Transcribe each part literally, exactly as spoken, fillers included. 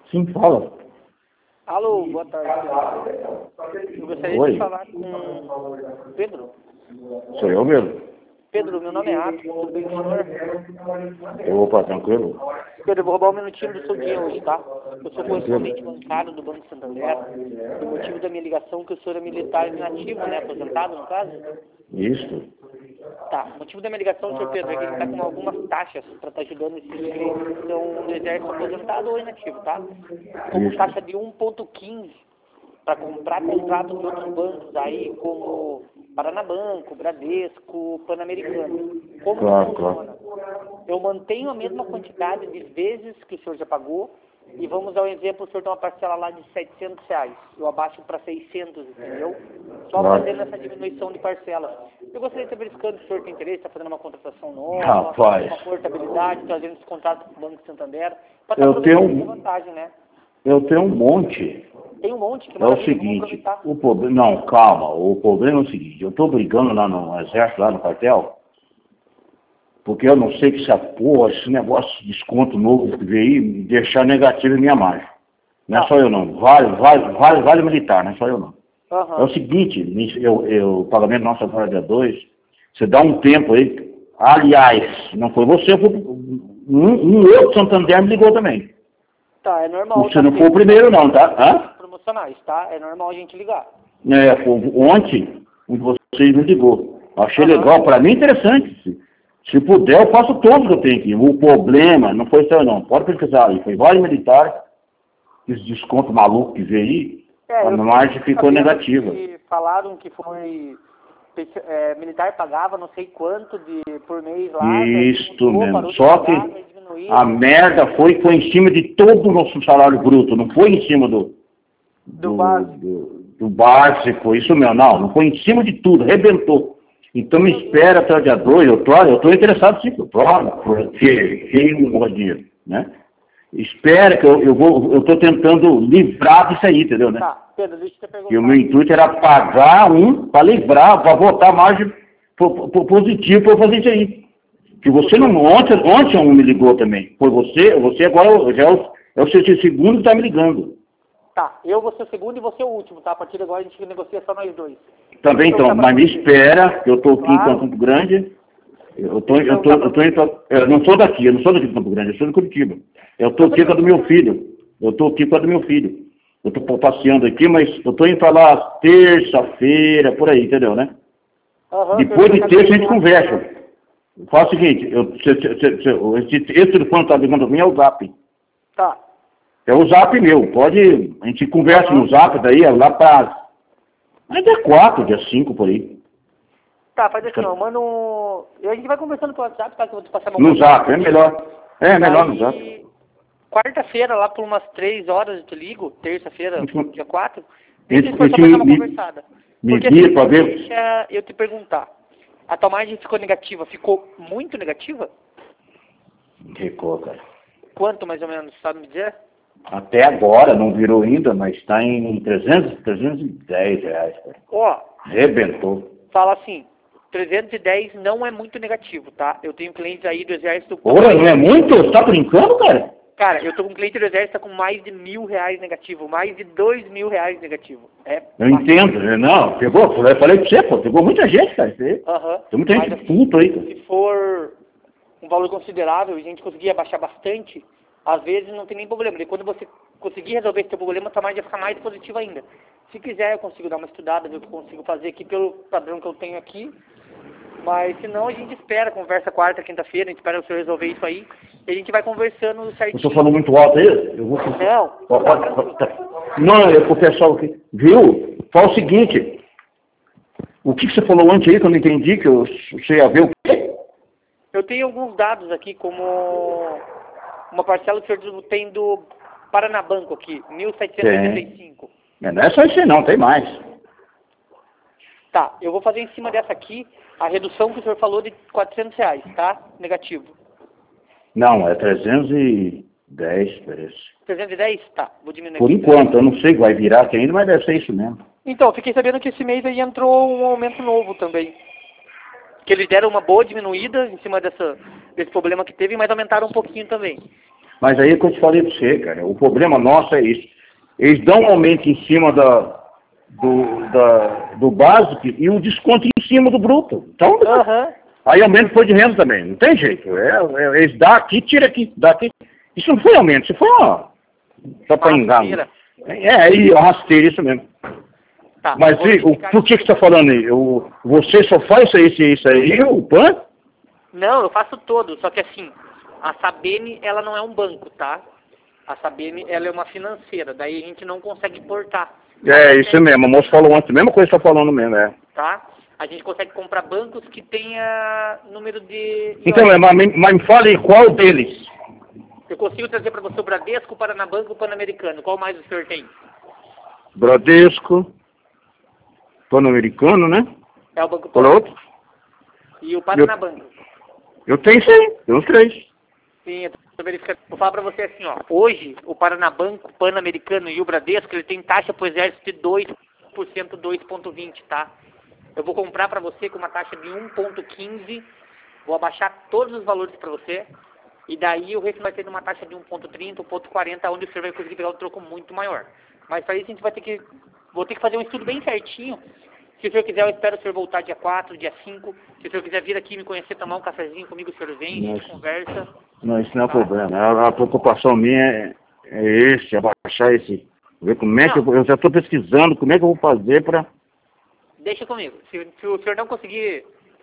Sim, fala. Alô, boa tarde, Pedro. Eu gostaria Oi. de falar com Pedro. Sou eu mesmo. Pedro, meu nome é Atos, tudo bem com o senhor? Opa, tranquilo? Pedro, eu vou roubar um minutinho do seu dia hoje, tá? Eu sou correspondente bancário do Banco Santander. O motivo da minha ligação é que o senhor é militar inativo, né? Aposentado, no caso? Isso. Tá, o motivo da minha ligação, senhor Pedro, é que a gente está com algumas taxas para estar ajudando esses clientes que são do exército aposentado ou inativo, tá? Como Isso. taxa de um ponto quinze para comprar contratos de outros bancos aí, como Paranabanco, Bradesco, Pan-Americano. Como Claro, funciona? Eu mantenho a mesma quantidade de vezes que o senhor já pagou e vamos dar um exemplo, o senhor tem uma parcela lá de setecentos reais. Eu abaixo para seiscentos, entendeu? Só Claro. fazendo essa diminuição de parcelas. Eu gostaria de estar verificando se o senhor tem interesse, está fazendo uma contratação nova, Rapaz. uma portabilidade, trazendo esse contrato para o Banco Santander, para estar Eu aproveitando tenho- essa vantagem, né? Eu tenho um monte. Tem um monte, que É o maravilha, vamos seguinte, aproveitar. o problema. Não, calma. O problema é o seguinte, eu estou brigando lá no exército, lá no quartel, porque eu não sei que essa porra, esse negócio de desconto novo que veio aí, me deixar negativo em minha margem. Não é Ah. só eu não. Vale, vale, vale, vale militar, não é só eu não. É Aham. o seguinte, eu, eu, o pagamento nosso agora é dia dois, você dá um tempo aí. Aliás, não foi você, foi um, um outro Santander me ligou também. Tá, é normal. Você tá, não foi o Pedro? primeiro não, tá? Hã? Promocionais, tá? É normal a gente ligar. É, foi ontem, um de vocês me ligou. Achei Aham. legal, para mim é interessante. Se, se puder, eu faço todos que eu tenho aqui. O problema não foi só não, pode pesquisar aí. Foi Vale Militar, esse desconto maluco que veio aí, É, a eu margem fiquei ficou sabendo negativa. que falaram que foi... é, militar pagava não sei quanto de, por mês lá. daí Isto mudou, mesmo. parou de Só pagar, que daí diminuíram. a merda foi, foi em cima de todo o nosso salário bruto, não foi em cima do, Do do, básico. do, do básico, isso mesmo, não, não foi em cima de tudo, arrebentou. Então me espera até o dia dois, eu tô, eu tô interessado sim, claro, porque quem não gosta de dinheiro, né? Espera que eu, eu vou, eu tô tentando livrar disso aí, entendeu, né? Tá, Pedro, deixa eu te perguntar. E o meu intuito era pagar um para livrar, para botar margem po- po- positivo para fazer isso aí. Que você não. Ontem, ontem um me ligou também. Foi você, você agora já é o, é o seu segundo que está me ligando. Tá, eu vou ser o segundo e você o último, tá? A partir de agora a gente negocia só nós dois. Também então, mas me espera, que eu estou aqui Claro. em Campo Grande. Eu tô, Deixa eu eu tô, eu tô, perguntar indo- eu não sou daqui, eu não sou daqui de Campo Grande, eu sou de Curitiba. Eu estou aqui com a do meu filho. Eu estou aqui com a do meu filho. Eu estou passeando aqui, mas eu estou indo para lá terça-feira, por aí, entendeu, né? Aham, Depois de Pedro, terça a gente conversa. Faz o seguinte, eu, cê, cê, cê, cê, esse, esse telefone que está ligando para mim é o Zap. Tá. É o Zap meu. Pode, a gente conversa Aham. no Zap daí, é lá para dia quatro, dia cinco, por aí. Tá, faz assim, ó, manda um... A gente vai conversando pelo WhatsApp, tá? Que eu vou te passar meu No contato. Zap, é melhor. É melhor no Zap. Daí, quarta-feira, lá por umas três horas eu te ligo, terça-feira, Isso- dia quatro, isso- deixa eu só isso dar uma me- conversada. me Porque guia assim, pra ver- deixa eu te perguntar, a tua margem ficou negativa, ficou muito negativa? Ficou, cara. Quanto mais ou menos, sabe me dizer? Até agora, não virou ainda, mas está em trezentos, trezentos e dez reais, cara. Ó, Arrebentou. fala assim, trezentos e dez não é muito negativo, tá? Eu tenho clientes aí do exército... Ora, não é muito? Você tá brincando, cara? Cara, eu tô com um cliente do exército com mais de mil reais negativo, mais de dois mil reais negativo. É Eu entendo, né? Não, pegou, eu falei pra você, pô, pegou muita gente, cara. Você- Aham. Tem muita Mas, gente assim, puta aí, cara. se for um valor considerável e a gente conseguir abaixar bastante, às vezes não tem nem problema. E quando você conseguir resolver esse teu problema, tua margem vai ficar mais positiva ainda. Se quiser, eu consigo dar uma estudada, ver o que eu consigo fazer aqui pelo padrão que eu tenho aqui. Mas se não, a gente espera, conversa quarta, quinta-feira, a gente espera o senhor resolver isso aí. E a gente vai conversando Eu certinho. tô falando muito alto aí? Eu vou... Não, Ó, tá ó, tranquilo. tá. Não, é pro pessoal aqui. Viu? Fala o seguinte. O que, que você falou antes aí que eu não entendi, que eu, você ia ver o quê? Eu tenho alguns dados aqui, como uma parcela que o senhor tem do Paranabanco aqui, mil setecentos e oitenta e cinco. É, não é só isso aí não, tem mais. Tá, eu vou fazer em cima dessa aqui a redução que o senhor falou de quatrocentos reais, tá? Negativo. Não, é trezentos e dez, parece. trezentos e dez? Tá, vou diminuir Por aqui. enquanto, eu não sei que vai virar aqui ainda, mas deve ser isso mesmo. Então, fiquei sabendo que esse mês aí entrou um aumento novo também. Que eles deram uma boa diminuída em cima dessa, desse problema que teve, mas aumentaram um pouquinho também. Mas aí é que eu te falei para você, cara, o problema nosso é isso. Eles dão um aumento em cima da, do, da, do básico e o desconto em cima do bruto. Então, uhum. Aí aumento foi de renda também, não tem jeito. É, é, eles dão aqui, tira aqui, dá aqui. Isso não foi aumento, isso foi uma... Só para engano. É, aí, uma rasteira, isso mesmo. Tá, mas e, o, por que que você está falando aí? O, você só faz isso aí, isso, isso aí, o P A N? Não, eu faço todo, só que assim, a Sabem, ela não é um banco, tá? A Sabem, ela é uma financeira, daí a gente não consegue importar. É, isso é, mesmo, a moça falou antes, a mesma coisa que você está falando mesmo, é. Tá? A gente consegue comprar bancos que tenha número de... Então, mas, mas me fale qual deles? Eu consigo trazer para você o Bradesco, o Paranabanco e o Pan-Americano. Qual mais o senhor tem? Bradesco, Pan-Americano, né? É o Banco Qual é outro? E o Paranabanco. Eu, eu tenho isso aí, tenho os três. Sim, eu tô verificando. Vou falar para você assim, ó. Hoje, o Paranabanco, o Pan-Americano e o Bradesco, ele tem taxa por exército de dois por cento, dois vírgula vinte, tá? Eu vou comprar para você com uma taxa de um vírgula quinze, vou abaixar todos os valores para você, e daí o resto vai ter uma taxa de um vírgula trinta, um vírgula quarenta, onde o senhor vai conseguir pegar um troco muito maior. Mas para isso a gente vai ter que, vou ter que fazer um estudo bem certinho. Se o senhor quiser, eu espero o senhor voltar dia quatro, dia cinco. Se o senhor quiser vir aqui me conhecer, tomar um cafezinho comigo, o senhor vem, a gente conversa. Não, isso não é problema. A, a preocupação minha é, é esse, abaixar esse, ver como é que eu, eu já estou pesquisando, como é que eu vou fazer para... Deixa comigo. Se, se o senhor não conseguir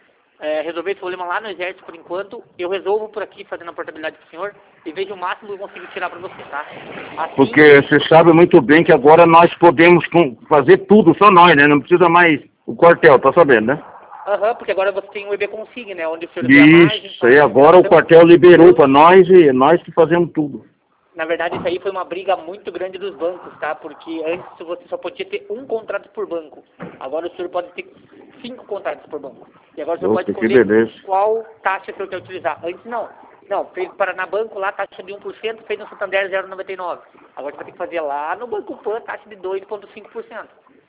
é, resolver esse problema lá no exército por enquanto, eu resolvo por aqui fazendo a portabilidade pro senhor e vejo o máximo que eu consigo tirar para você, tá? Assim, porque você sabe muito bem que agora nós podemos fazer tudo, só nós, né? Não precisa mais o quartel, tá sabendo, né? Aham, uhum, porque agora você tem o E B Consig, né? Onde o senhor Isso, aí agora o quartel liberou para nós e nós que fazemos tudo. Na verdade, isso aí foi uma briga muito grande dos bancos, tá? Porque antes você só podia ter um contrato por banco. Agora o senhor pode ter cinco contratos por banco. E agora o senhor Opa, pode escolher qual taxa o senhor quer utilizar. Antes não. Não, fez no Paranabanco lá, taxa de um por cento, fez no Santander zero vírgula noventa e nove. Agora você vai ter que fazer lá no Banco Pan, taxa de dois vírgula cinco por cento.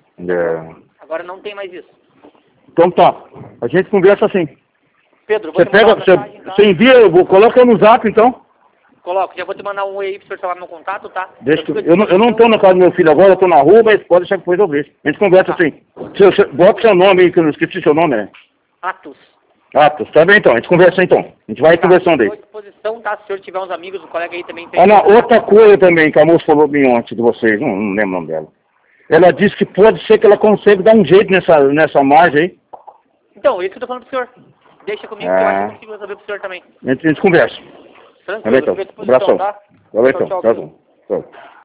É. Agora não tem mais isso. Então tá, a gente conversa assim. Pedro, vou você pega, você, mensagem, tá? você envia, eu vou, coloca no zap então. Coloco, já vou te mandar um oi aí pro senhor falar no meu contato, tá? Deixa eu, eu, não, eu não tô na casa do meu filho agora, eu tô na rua, mas pode deixar que depois eu vejo. A gente conversa tá. assim. Seu, seu, bota seu nome aí, que eu não esqueci seu nome, né? Atos. Atos, tá bem então, a gente conversa então. A gente vai tá, conversando aí. Estou à disposição, tá? Se o senhor tiver uns amigos, o colega aí também tem. Ah, não, outra coisa também que a moça falou bem ontem de vocês, não, não lembro o nome dela. Ela disse que pode ser que ela consiga dar um jeito nessa, nessa margem aí. Então, isso que eu tô falando pro senhor. Deixa comigo é. que eu acho que eu consigo resolver pro senhor também. A gente, a gente conversa. Tranquilo, tá bem, então. Abração. Tá? Tá bem, então. Tchau, tchau. Tchau.